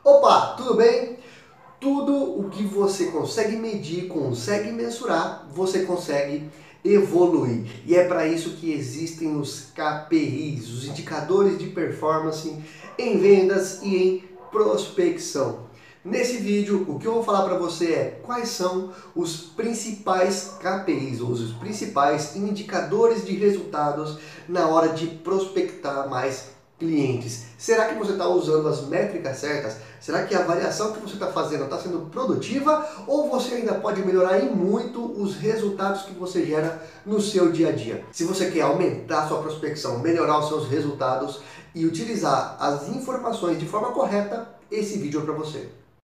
Opa, tudo bem? Tudo o que você consegue medir, consegue mensurar, você consegue evoluir. E é para isso que existem os KPIs, os indicadores de performance em vendas e em prospecção. Nesse vídeo, o que eu vou falar para você é quais são os principais KPIs, ou os principais indicadores de resultados na hora de prospectar mais clientes. Será que você está usando as métricas certas? Será que a avaliação que você está fazendo está sendo produtiva? Ou você ainda pode melhorar em muito os resultados que você gera no seu dia a dia? Se você quer aumentar a sua prospecção, melhorar os seus resultados e utilizar as informações de forma correta, esse vídeo é para você.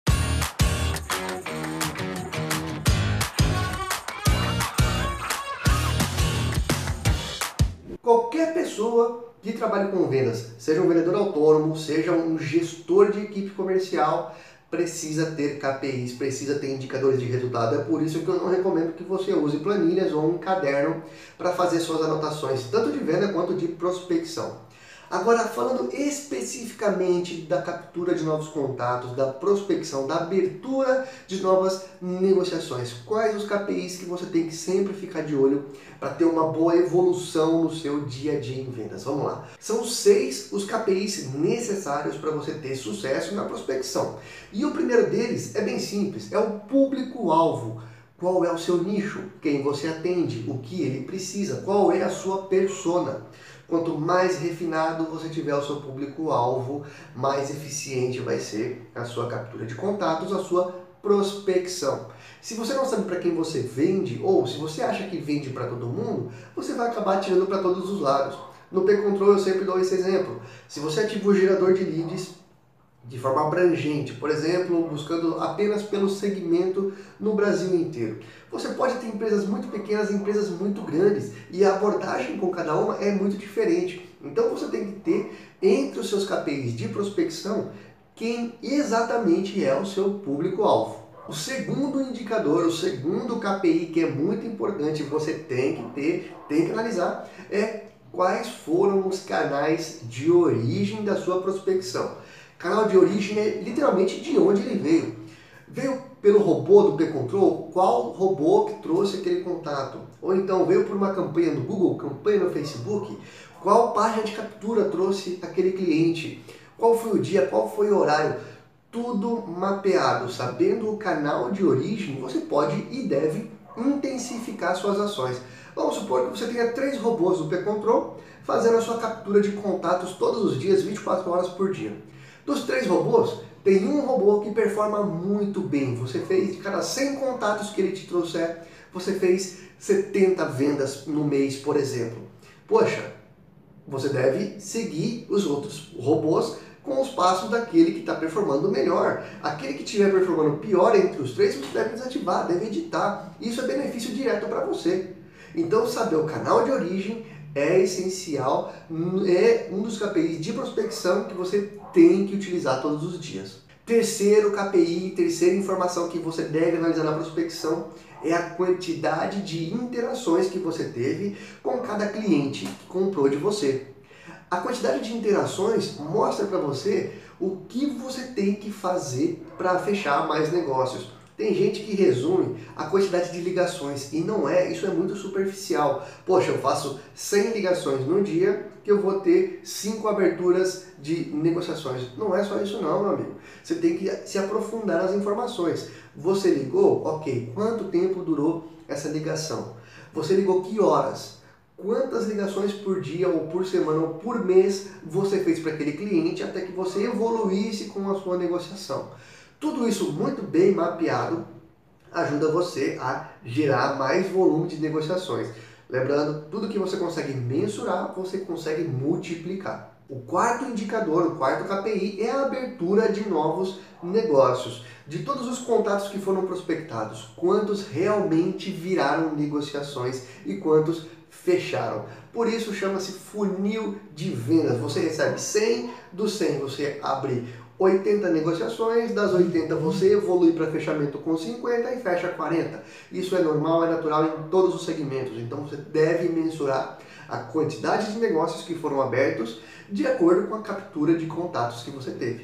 Qualquer pessoa que trabalhe com vendas, seja um vendedor autônomo, seja um gestor de equipe comercial, precisa ter KPIs, precisa ter indicadores de resultado. É por isso que eu não recomendo que você use planilhas ou um caderno para fazer suas anotações, tanto de venda quanto de prospecção. Agora, falando especificamente da captura de novos contatos, da prospecção, da abertura de novas negociações, quais os KPIs que você tem que sempre ficar de olho para ter uma boa evolução no seu dia a dia em vendas? Vamos lá. São 6 os KPIs necessários para você ter sucesso na prospecção. E o primeiro deles é bem simples, é o público-alvo. Qual é o seu nicho? Quem você atende? O que ele precisa? Qual é a sua persona? Quanto mais refinado você tiver o seu público-alvo, mais eficiente vai ser a sua captura de contatos, a sua prospecção. Se você não sabe para quem você vende, ou se você acha que vende para todo mundo, você vai acabar atirando para todos os lados. No P-Control eu sempre dou esse exemplo. Se você ativa o gerador de leads de forma abrangente, por exemplo, buscando apenas pelo segmento no Brasil inteiro. Você pode ter empresas muito pequenas e empresas muito grandes, e a abordagem com cada uma é muito diferente. Então você tem que ter entre os seus KPIs de prospecção quem exatamente é o seu público-alvo. O segundo indicador, o segundo KPI que é muito importante, você tem que ter, tem que analisar, é quais foram os canais de origem da sua prospecção. Canal de origem é literalmente de onde ele veio. Veio pelo robô do P-Control? Qual robô que trouxe aquele contato? Ou então veio por uma campanha no Google, campanha no Facebook? Qual página de captura trouxe aquele cliente? Qual foi o dia? Qual foi o horário? Tudo mapeado. Sabendo o canal de origem, você pode e deve intensificar suas ações. Vamos supor que você tenha 3 robôs do P-Control fazendo a sua captura de contatos todos os dias, 24 horas por dia. Dos 3 robôs, tem um robô que performa muito bem. Você fez, de cada 100 contatos que ele te trouxer, você fez 70 vendas no mês, por exemplo. Poxa, você deve seguir os outros robôs com os passos daquele que está performando melhor. Aquele que estiver performando pior entre os 3, você deve desativar, deve editar. Isso é benefício direto para você. Então, saber o canal de origem é essencial, é um dos KPIs de prospecção que você tem que utilizar todos os dias. Terceiro KPI, terceira informação que você deve analisar na prospecção é a quantidade de interações que você teve com cada cliente que comprou de você. A quantidade de interações mostra para você o que você tem que fazer para fechar mais negócios. Tem gente que resume a quantidade de ligações e não é, isso é muito superficial. Poxa, eu faço 100 ligações no dia que eu vou ter 5 aberturas de negociações. Não é só isso não, meu amigo. Você tem que se aprofundar nas informações. Você ligou? Ok. Quanto tempo durou essa ligação? Você ligou que horas? Quantas ligações por dia, ou por semana, ou por mês você fez para aquele cliente até que você evoluísse com a sua negociação? Tudo isso muito bem mapeado ajuda você a gerar mais volume de negociações. Lembrando, tudo que você consegue mensurar, você consegue multiplicar. O quarto indicador, o quarto KPI é a abertura de novos negócios. De todos os contatos que foram prospectados, quantos realmente viraram negociações e quantos fecharam? Por isso chama-se funil de vendas. Você recebe 100, dos 100 você abre 80 negociações, das 80 você evolui para fechamento com 50 e fecha 40. Isso é normal, é natural em todos os segmentos. Então você deve mensurar a quantidade de negócios que foram abertos de acordo com a captura de contatos que você teve.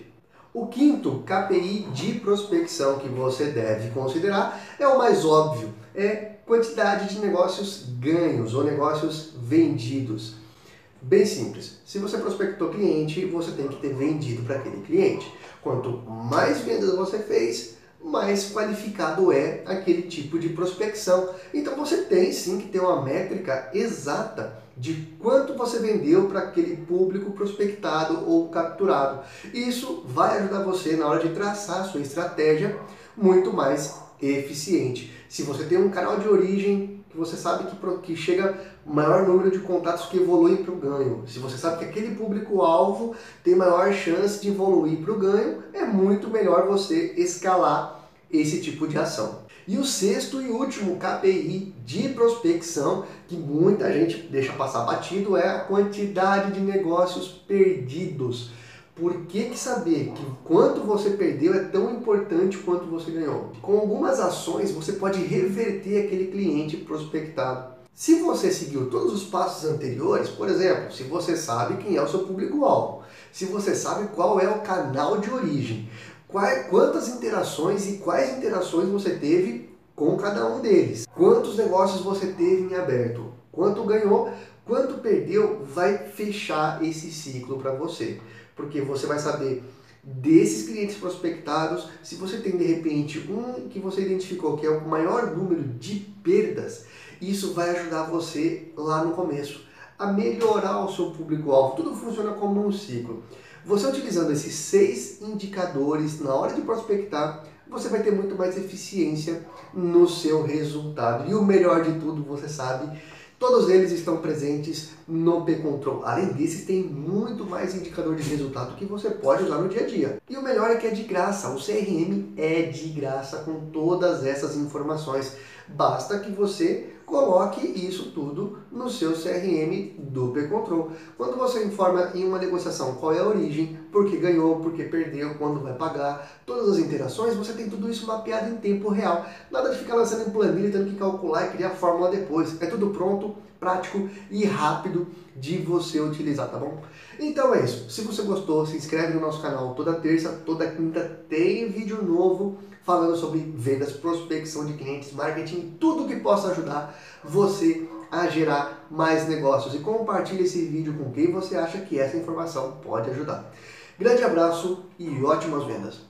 O quinto KPI de prospecção que você deve considerar é o mais óbvio, é quantidade de negócios ganhos ou negócios vendidos. Bem simples, se você prospectou cliente, você tem que ter vendido para aquele cliente. Quanto mais vendas você fez, mais qualificado é aquele tipo de prospecção. Então você tem sim que ter uma métrica exata de quanto você vendeu para aquele público prospectado ou capturado. Isso vai ajudar você na hora de traçar a sua estratégia muito mais eficiente. Se você tem um canal de origem que você sabe que chega maior número de contatos que evoluem para o ganho, se você sabe que aquele público-alvo tem maior chance de evoluir para o ganho, é muito melhor você escalar esse tipo de ação. E o sexto e último KPI de prospecção, que muita gente deixa passar batido, é a quantidade de negócios perdidos. Por que saber que quanto você perdeu é tão importante quanto você ganhou? Com algumas ações você pode reverter aquele cliente prospectado. Se você seguiu todos os passos anteriores, por exemplo, se você sabe quem é o seu público-alvo, se você sabe qual é o canal de origem, quantas interações e quais interações você teve com cada um deles, quantos negócios você teve em aberto, quanto ganhou, quanto perdeu, vai fechar esse ciclo para você. Porque você vai saber desses clientes prospectados, se você tem de repente um que você identificou que é o maior número de perdas, isso vai ajudar você lá no começo a melhorar o seu público-alvo. Tudo funciona como um ciclo. Você utilizando esses 6 indicadores na hora de prospectar, você vai ter muito mais eficiência no seu resultado. E o melhor de tudo, você sabe, todos eles estão presentes no P-Control. Além desses, tem muito mais indicador de resultado que você pode usar no dia a dia. E o melhor é que é de graça. O CRM é de graça com todas essas informações. Basta que você coloque isso tudo no seu CRM do P-Control. Quando você informa em uma negociação qual é a origem, por que ganhou, por que perdeu, quando vai pagar, todas as interações, você tem tudo isso mapeado em tempo real. Nada de ficar lançando em planilha, tendo que calcular e criar fórmula depois. É tudo pronto, prático e rápido de você utilizar, tá bom? Então é isso. Se você gostou, se inscreve no nosso canal. Toda terça, toda quinta tem vídeo novo falando sobre vendas, prospecção de clientes, marketing, tudo que possa ajudar você a gerar mais negócios. E compartilhe esse vídeo com quem você acha que essa informação pode ajudar. Grande abraço e ótimas vendas!